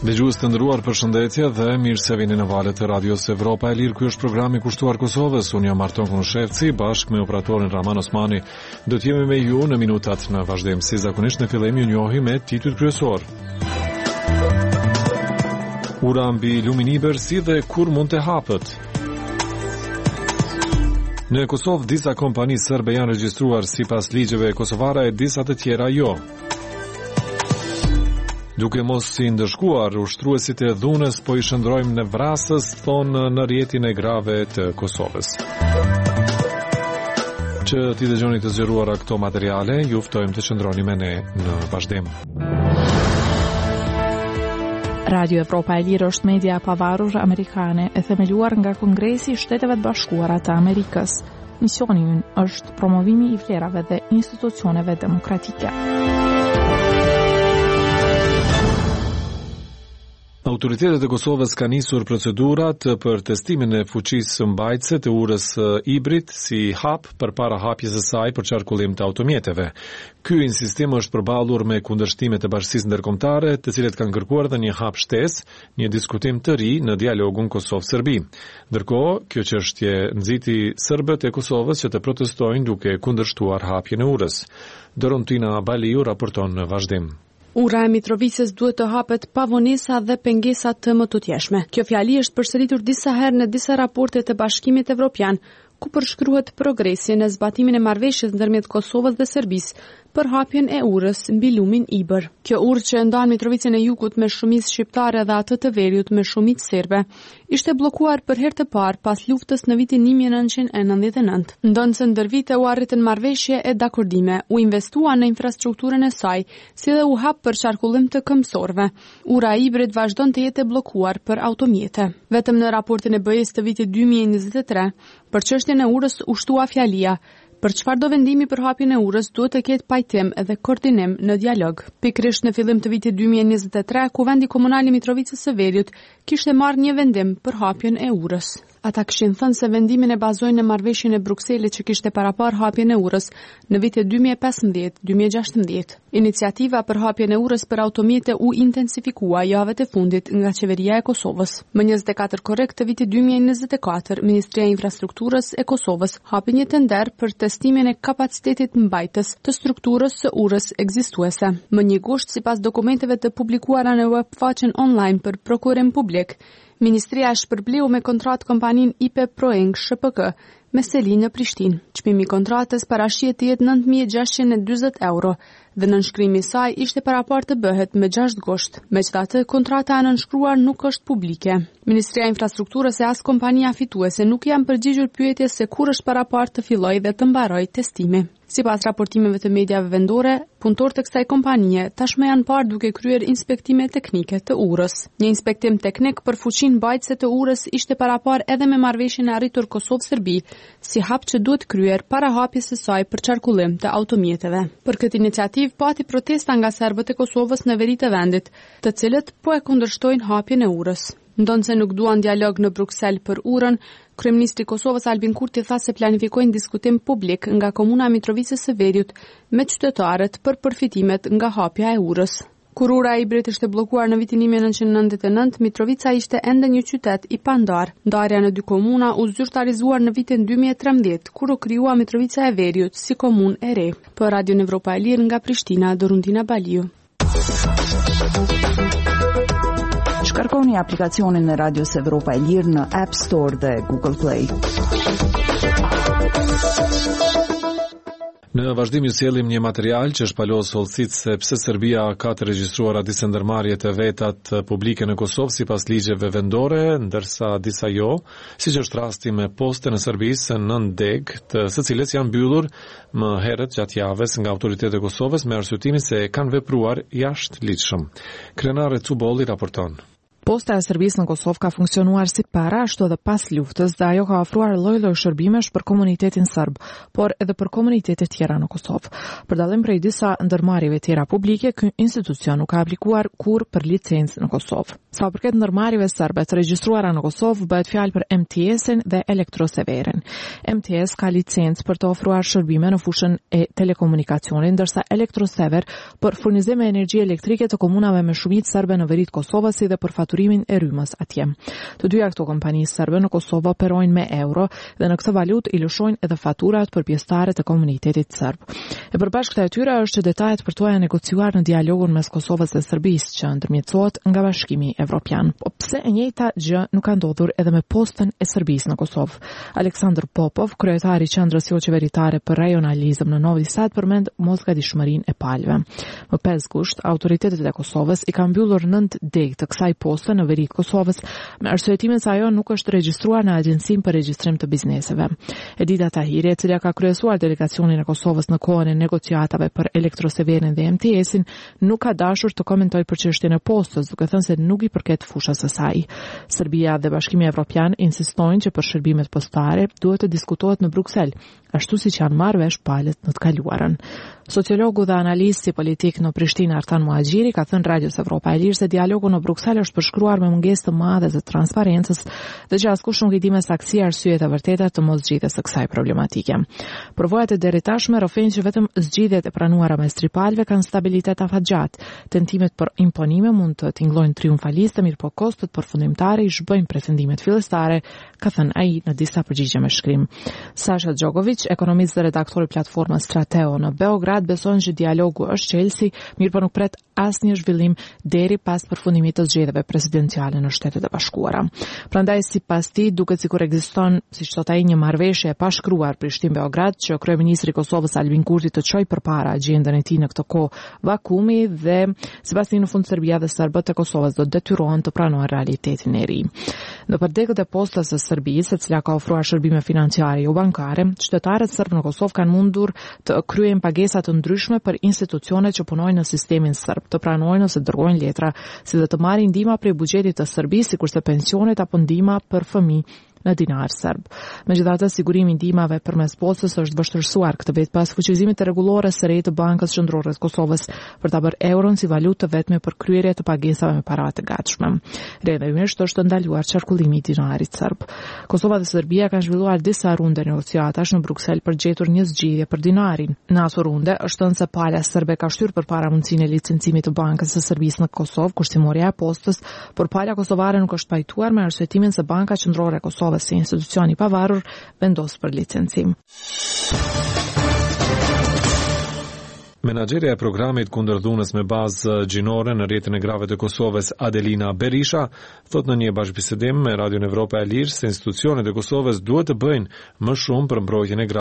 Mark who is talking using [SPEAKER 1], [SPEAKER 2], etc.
[SPEAKER 1] Dëgjues të nderuar, përshëndetje dhe mirë se vini në valët e Radios Evropa e Lirë. Ky është programi i kushtuar Kosovës. Unë jam Arton Kunushevci, bashkë me operatorin Raman Osmani. Do të jemi me ju në minutat në vazhdim. Si zakonisht në fillim ju njohim me titujt kryesor. Ura mbi lumin Iber si dhe kur mund të hapet. Në Kosovë disa kompani serbe janë regjistruar sipas ligjeve kosovare e disa të tjera jo. Duke mos si ndëshkuar, ushtruesit e dhunës po i shëndrojmë në vrasës, thonë në rjetin e grave të Kosovës. Që ti dëgjoni të zgjeruara këto materiale, ju ftojmë të qëndroni me ne në vazhdim.
[SPEAKER 2] Radio Evropa e Lirë është media e pavarur amerikane e themeluar nga Kongresi i Shteteve të Bashkuara të Amerikës. Misioni i ynë është promovimi i vlerave dhe institucioneve demokratike.
[SPEAKER 1] Autoritetet e Kosovës kanë nisur procedurat për testimin e fuqisë mbajtëse të urës Ibrit si hap përpara hapjes së saj për qarkullim të automjeteve. Ky insistim është përballur me kundërshtimet e Bashkisë Ndërkombëtare, të cilët kanë kërkuar edhe një hap shtesë, një diskutim të ri në dialogun Kosovë-Serbi. Ndërkohë, kjo çështje nxiti serbët e Kosovës që të protestojnë duke kundërshtuar hapjen e urës. Dorontina Baliu raporton në vazhdim.
[SPEAKER 3] Ura e Mitrovicës duhet të hapet pa vonesa dhe pengesa të mëtutjeshme. Kjo fjali është përsëritur disa herë në disa raporte të Bashkimit Evropian, ku përshkruhet progresi në zbatimin e marrëveshjes ndërmjet Kosovës dhe Serbisë për hapjen e urës mbi lumin Ibër. Kjo urë që ndan Mitrovicën e Jugut me shumicë shqiptare dhe atë të Veriut me shumicë serbe, ishte bllokuar për herë të parë pas luftës në vitin 1999. Ndonë se ndër vite u arritën marrëveshje e dakordime, u investua në infrastrukturën e saj, si dhe u hap për qarkullim të këmbësorëve. Ura e Ibrit vazhdon të jetë bllokuar për automjete. Vetëm në raportin e BE-s të vitit 2023, për çështjen e urës u shtua fjalia: për çfarëdo vendimi për hapjen e urës duhet të ketë pajtim dhe koordinim në dialog. Pikërisht në fillim të vitit 2023, Kuvendi Komunal i Mitrovicës së Veriut kishte marrë një vendim për hapjen e urës. Ata kishin thënë se vendimin e bazojnë në marrëveshjen e Brukselit që kishte parapar hapjen e urës në vitet 2015-2016. Iniciativa për hapjen e urës për automjete u intensifikua javët e fundit nga qeveria e Kosovës. Më 24 korrekt të vitit 2024, Ministria e Infrastrukturës e Kosovës hapi një tender për testimin e kapacitetit mbajtës të strukturës së urës ekzistuese. Më 1 gusht, sipas dokumenteve të publikuara në webfaqen online për prokurim publik, Ministria shpërbleu me kontratë kompaninë IP Proeng SHPK me seli në Prishtinë. Çmimi i kontratës parashihet të jetë 9.640 euro dhe nënshkrimi i saj ishte parapar të bëhet me 6 gusht. Megjithatë, kontrata e nënshkruar nuk është publike. Ministria e Infrastrukturës e as kompania fituese nuk janë përgjigjur pyetjes se kur është parapar të fillojë dhe të mbarojë testimi. Sipas raportimeve të mediave vendore, punëtorët e kësaj kompanie tashmë janë parë duke kryer inspektime teknike të urës. Një inspektim teknik për fuqinë mbajtëse të urës ishte parapar edhe me marrëveshjen e arritur Kosovë-Serbi, si hap që duhet kryer para hapjes së saj për qarkullim të automjeteve. Për këtë iniciativë pati protesta nga serbët e Kosovës në veri të vendit, të cilët po e kundërshtojnë hapjen e urës. Ndonë se nuk duan dialog në Bruksel për urën, Kryeministri i Kosovës Albin Kurti tha se planifikojnë diskutim publik nga komuna e Mitrovicës së Veriut me qytetarët për përfitimet nga hapja e urës. Kur ura e Ibrit ishte bllokuar në vitin 1999, Mitrovica ishte ende një qytet i pandar. Ndarja në 2 komuna u zyrtarizuar në vitin 2013, kur u krijua Mitrovica e Veriut si komunë e re. Për Radio Evropa e Lirë nga Prishtina, Dorontina Baliu.
[SPEAKER 4] Shkarkoni aplikacionin e Radios Evropa e Lirë në App Store dhe Google Play.
[SPEAKER 1] Në vazhdim ju sjellim një material që shpalos hollësit se pse Serbia ka të regjistruara disa ndërmarrje të vetat publike në Kosovë sipas ligjeve vendore, ndërsa disa jo, siç është rasti me poste në Serbisë 9 deg, të së cilës janë mbyllur më herët gjatë javës nga autoritetet e Kosovës me arsyetimin se kanë vepruar jashtë ligjshëm. Krenare Cubolli raporton.
[SPEAKER 2] Posta e Serbisë në Kosovë ka funksionuar si para ashtu edhe pas luftës dhe ajo ka ofruar lloj-lloj shërbimesh për komunitetin serb, por edhe për komunitete tjera në Kosovë. Për dallim prej disa ndërmarrjeve tjera publike, ky institucion nuk ka aplikuar kurrë për licencë në Kosovë. Sa përket ndërmarrjeve serbe të regjistruara në Kosovë, bëhet fjalë për MTS-in dhe Elektroseverin. MTS ka licencë për të ofruar shërbime në fushën e telekomunikacionit, ndërsa Elektrosever për furnizim me energji elektrike të komunave me shumicë serbe në veri të Kosovës si dhe për faturimin e rrymës atje. Të dyja këto kompani serbe në Kosovë operojnë me euro dhe në këtë valutë i lëshojnë edhe faturat për pjesëtarët e komunitetit serb. E përbashkëta e tyre është që detajet për to janë negociuar në dialogun mes Kosovës dhe Serbisë që ndërmjetësohet nga Bashkimi Evropian. Po pse e njëjta gjë nuk ka ndodhur edhe me postën e Serbisë në Kosovë? Aleksandr Popov, kryetari i Qendrës qeveritare për rajonalizëm në Novi Sad, përmend mosgatishmërinë e palëve. Më 5 gusht, autoritetet e Kosovës i kanë mbyllur 9 degë të kësaj poste në veri të Kosovës me arsyetimin se ajo nuk është regjistruar në Agjencinë për Regjistrim të Bizneseve. Edita Tahiri, e cila ka kryesuar delegacionin e Kosovës në kohën e negociatave për Elektroseverin dhe MTS-in, nuk ka dashur të komentojë për çështjen e postës, duke thënë se nuk i përket fushës së saj. Serbia dhe Bashkimi Evropian insistojnë që për shërbimet postare duhet të diskutohet në Bruksel, ashtu siç janë marrë vesh palët në të kaluarën. Sociologu dhe analisti politik në Prishtinë Artan Muhaxhiri ka thënë Radios Evropa e Lirë se dialogu në Bruksel është përshkruar me mungesë të madhe të transparencës dhe që askush nuk i di me saktësi arsyet e vërteta të mos zgjidhjes së kësaj problematike. Përvojat e deri tashme rrëfejnë që vetëm zgjidhjet e pranuara mes tripalëve kanë stabilitet afatgjat. Tentimet për imponime mund të tingëllojnë triumfaliste, mirëpo kostot përfundimtare i zhbëjnë pretendimet fillestare, ka thënë ai në disa përgjigje me shkrim. Sasha Djokovic, ekonomist dhe redaktor i platformës Strateo në Beograd, beson që dialogu është çelësi, mirëpo nuk pret asnjë zhvillim deri pas përfundimit të zgjedhjeve presidenciale në Shtetet e Bashkuara. Prandaj sipas tij duket sikur ekziston, siç thot ai, një marrëveshje e pashkruar Prishtinë-Beograd që kryeministri i Kosovës Albin Kurti të çojë përpara agjendën e tij në këtë kohë vakumi dhe sipas tij në fund Serbia dhe serbët e Kosovës do detyrohen të pranojnë realitetin e ri. Në përdekët e postës së Serbisë, e cila ka ofruar shërbime financiare jo bankare, qytetarët serb në Kosovë kanë mundur të kryejnë pagesa të ndryshme për institucionet që punojnë në sistemin serb, të pranojnë ose dërgojnë letra, si dhe të marrin ndihma prej buxhetit të Serbisë, sikurse pensionet apo ndihma për fëmijë në dinar serb. Megjithatë, sigurimi i ndihmave përmes postës është vështirësuar këtë vit pas fuqizimit të rregullores së re të Bankës Qendrore të Kosovës për ta bërë euron si valutë të vetme për kryerje të pagesave me para të gatshme. Rrjedhimisht është ndaluar qarkullimi i dinarit serb. Kosova dhe Serbia kanë zhvilluar disa runde negociatash në Bruksel për gjetur një zgjidhje për dinarin. Në ato runde është thënë se pala serbe ka shtyrë përpara mundësinë e licencimit të Bankës së Serbisë në Kosovë, kushtimorja e postës, por pala kosovare nuk është pajtuar me arsyetimin se Banka Qendrore e Kosovës si institucioni pavarur vendos për licencim.
[SPEAKER 1] Menaxherja e programit kundër dhunës me bazë gjinore në rrjetin e grave të Kosovës, Adelina Berisha, thot në një bashkëbisedim me Radion Evropa e Lirë se institucionet e Kosovës duhet të bëjnë më shumë për mbrojtjen e